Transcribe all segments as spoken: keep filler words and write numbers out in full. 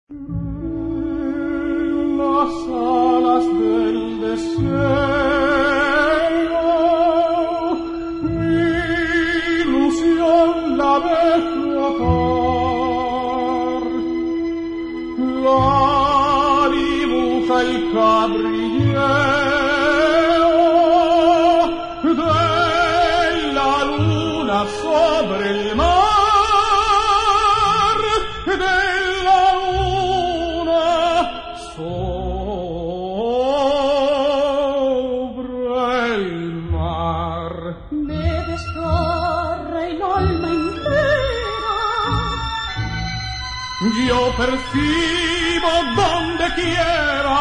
Las alas del deseo, mi ilusión la ve flotar, la dibuja el cabrilleo de la luna sobre el mar, de la luna sobre el mar. Me desgarra el alma entera. Yo percibo donde quiera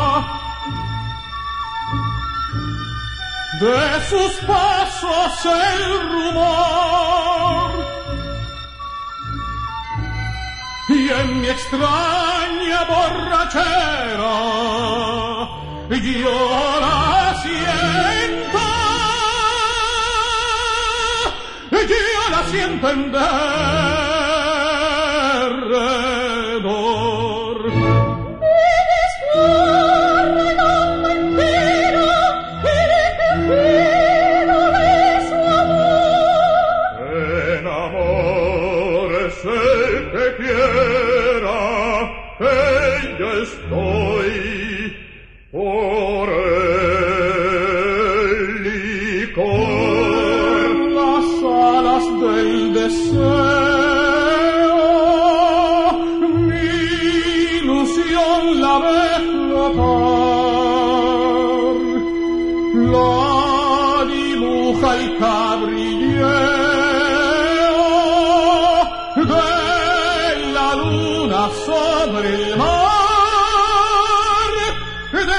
de sus pasos el rumor, y en mi extraña borrachera yo la siento, yo la siento en derredor. Me desgarra el alma entera el quejido de su amor. En amor es el que quiera, que yo estoy por el licor. Las alas del deseo, mi ilusión la ve flotar, la dibuja el cabrilleo de la luna sobre el mar, de la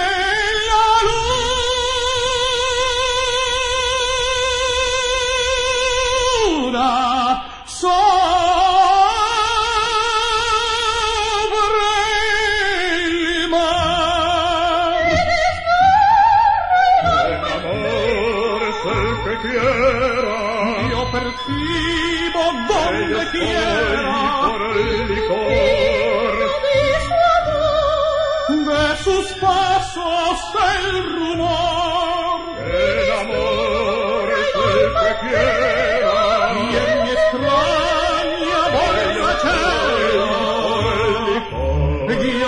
luna sobre el mar. En amor es el que quiera, yo percibo donde quiera por el licor de sus pasos el rumor. El amor es el que quiera, y en mi extraña borrachera